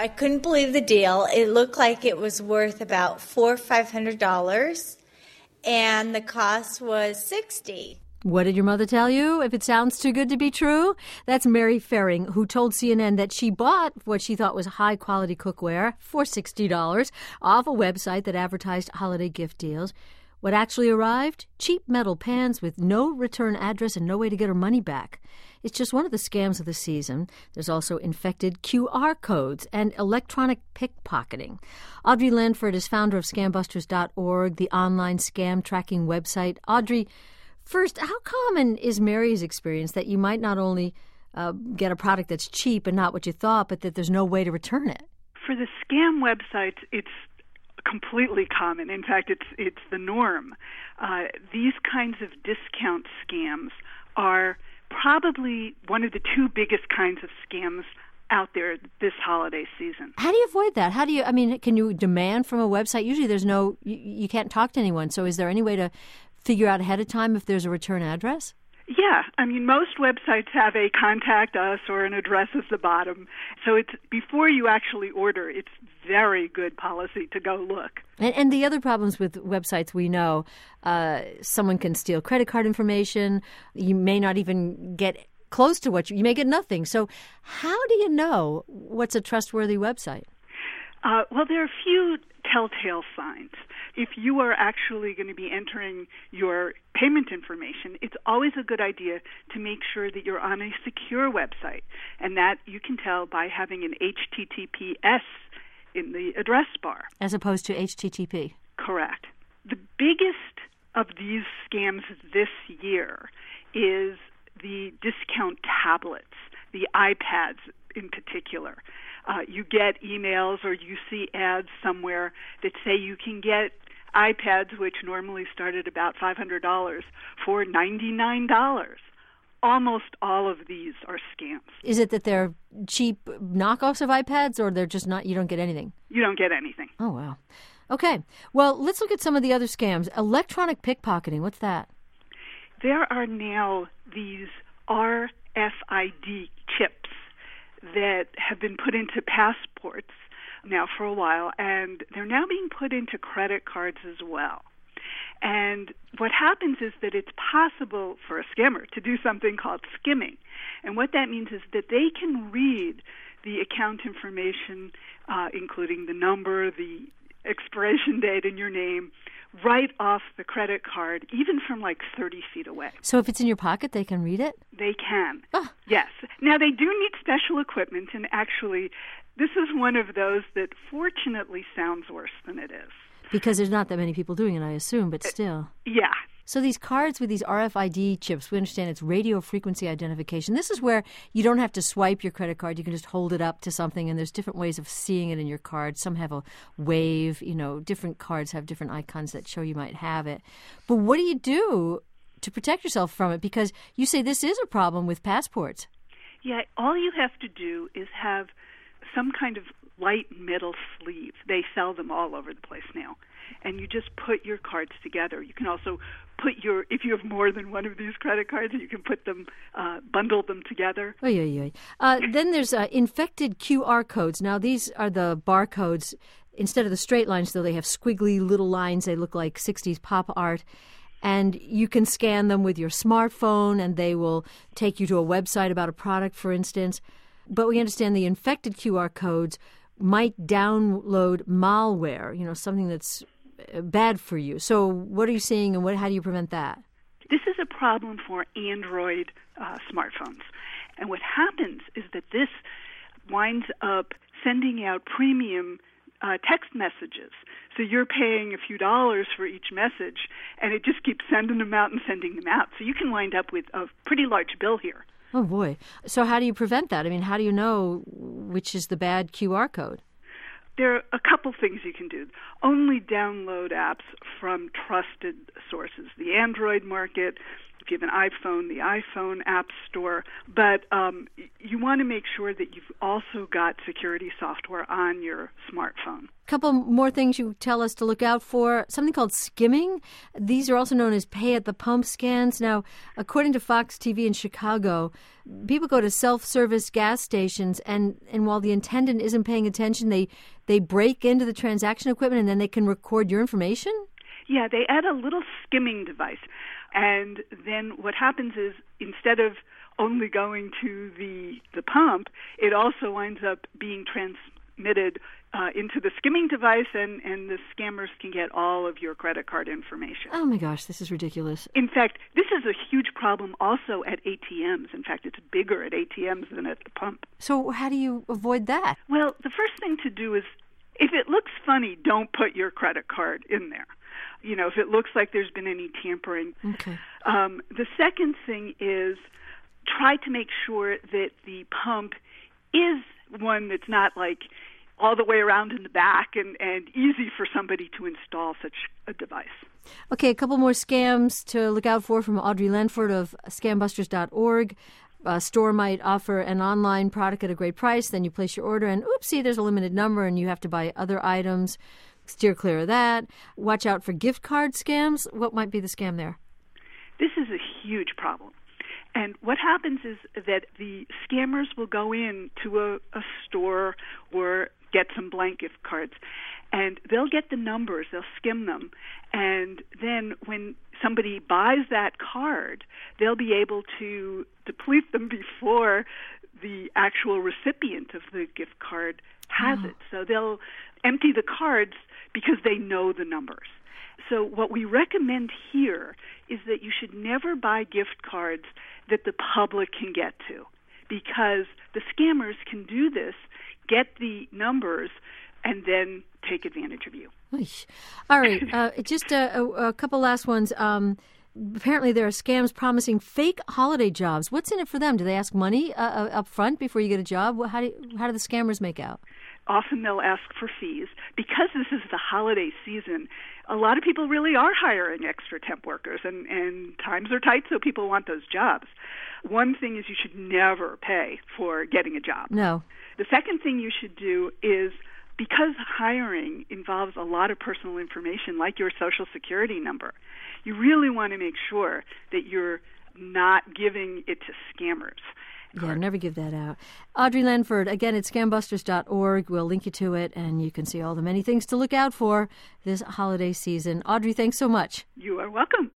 I couldn't believe the deal. It looked like it was worth about $400 or $500, and the cost was $60. What did your mother tell you? If it sounds too good to be true? That's Mary Ferring, who told CNN that she bought what she thought was high-quality cookware for $60 off a website that advertised holiday gift deals. What actually arrived? Cheap metal pans with no return address and no way to get her money back. It's just one of the scams of the season. There's also infected QR codes and electronic pickpocketing. Audrey Lanford is founder of Scambusters.org, the online scam tracking website. Audrey, first, how common is Mary's experience that you might not only get a product that's cheap and not what you thought, but that there's no way to return it? For the scam websites, it's completely common. In fact, it's the norm. These kinds of discount scams are probably one of the two biggest kinds of scams out there this holiday season. How do you avoid that? Can you demand from a website? Usually you can't talk to anyone. So is there any way to figure out ahead of time if there's a return address? Yeah. Most websites have a contact us or an address at the bottom. So it's before you actually order, it's very good policy to go look. And the other problems with websites we know, someone can steal credit card information. You may not even get close to you may get nothing. So how do you know what's a trustworthy website? Well, there are a few telltale signs. If you are actually going to be entering your payment information, it's always a good idea to make sure that you're on a secure website, and that you can tell by having an HTTPS in the address bar. As opposed to HTTP. Correct. The biggest of these scams this year is the discount tablets, the iPads in particular. You get emails or you see ads somewhere that say you can get iPads, which normally start at about $500, for $99. Almost all of these are scams. Is it that they're cheap knockoffs of iPads, or they're just not, you don't get anything? You don't get anything. Oh, wow. Okay. Well, let's look at some of the other scams. Electronic pickpocketing, what's that? There are now these RFID chips that have been put into passports now for a while, and they're now being put into credit cards as well. And what happens is that it's possible for a scammer to do something called skimming. And what that means is that they can read the account information, including the number, the expiration date, and your name, right off the credit card, even from like 30 feet away. So if it's in your pocket, they can read it? They can, yes. Now, they do need special equipment, and actually, this is one of those that fortunately sounds worse than it is. Because there's not that many people doing it, I assume, but still. Yeah. So these cards with these RFID chips, we understand it's radio frequency identification. This is where you don't have to swipe your credit card. You can just hold it up to something, and there's different ways of seeing it in your card. Some have a wave. Different cards have different icons that show you might have it. But what do you do to protect yourself from it? Because you say this is a problem with passports. Yeah, all you have to do is have some kind of light metal sleeve. They sell them all over the place now. And you just put your cards together. You can also if you have more than one of these credit cards, you can put them, bundle them together. Then there's infected QR codes. Now, these are the barcodes. Instead of the straight lines, though, they have squiggly little lines. They look like 60s pop art. And you can scan them with your smartphone, and they will take you to a website about a product, for instance. But we understand the infected QR codes might download malware, something that's bad for you. So what are you seeing, and how do you prevent that? This is a problem for Android smartphones. And what happens is that this winds up sending out premium text messages. So you're paying a few dollars for each message, and it just keeps sending them out and sending them out. So you can wind up with a pretty large bill here. Oh, boy. So how do you prevent that? How do you know which is the bad QR code? There are a couple things you can do. Only download apps from trusted sources. The Android market, If you have an iPhone, the iPhone App Store. But you want to make sure that you've also got security software on your smartphone. A couple more things you tell us to look out for. Something called skimming. These are also known as pay-at-the-pump scans. Now, according to Fox TV in Chicago, people go to self-service gas stations, and while the attendant isn't paying attention, they break into the transaction equipment, and then they can record your information? Yeah, they add a little skimming device. And then what happens is, instead of only going to the pump, it also winds up being transmitted into the skimming device, and the scammers can get all of your credit card information. Oh, my gosh, this is ridiculous. In fact, this is a huge problem also at ATMs. In fact, it's bigger at ATMs than at the pump. So how do you avoid that? Well, the first thing to do is, if it looks funny, don't put your credit card in there. You know, if it looks like there's been any tampering. Okay. The second thing is try to make sure that the pump is one that's not like all the way around in the back and easy for somebody to install such a device. Okay, a couple more scams to look out for from Audrey Lanford of scambusters.org. A store might offer an online product at a great price, then you place your order and oopsie, there's a limited number and you have to buy other items. Steer clear of that. Watch out for gift card scams. What might be the scam there? This is a huge problem. And what happens is that the scammers will go into a store or get some blank gift cards, and they'll get the numbers, they'll skim them, and then when somebody buys that card, they'll be able to deplete them before the actual recipient of the gift card has it. So they'll empty the cards because they know the numbers. So what we recommend here is that you should never buy gift cards that the public can get to, because the scammers can do this, get the numbers, and then take advantage of you. All right, just a couple last ones. Apparently there are scams promising fake holiday jobs. What's in it for them? Do they ask money up front before you get a job? How do the scammers make out? Often they'll ask for fees. Because this is the holiday season, a lot of people really are hiring extra temp workers, and times are tight, so people want those jobs. One thing is you should never pay for getting a job. No. The second thing you should do is, because hiring involves a lot of personal information, like your Social Security number, you really want to make sure that you're not giving it to scammers. Yeah, never give that out. Audrey Lanford, again, at scambusters.org. We'll link you to it, and you can see all the many things to look out for this holiday season. Audrey, thanks so much. You are welcome.